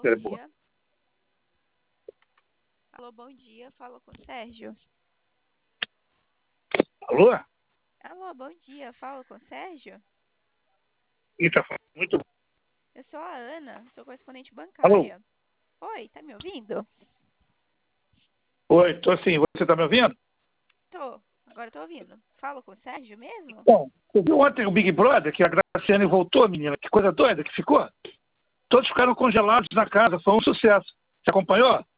bom É boa. dia. Alô, bom dia. Falo com o Sérgio. Alô? Alô, bom dia. Falo com o Sérgio. Ih, tá falando muito bom. Eu sou a Ana, sou correspondente Alô? bancária. Oi, tá me ouvindo? Oi, tô sim. Você tá me ouvindo? Tô. Agora tô ouvindo. Falo com o Sérgio mesmo? Bom, você viu ontem o Big Brother, que a Graciane voltou, menina? Que coisa doida que ficou. Todos ficaram congelados na casa, foi um sucesso. Você acompanhou?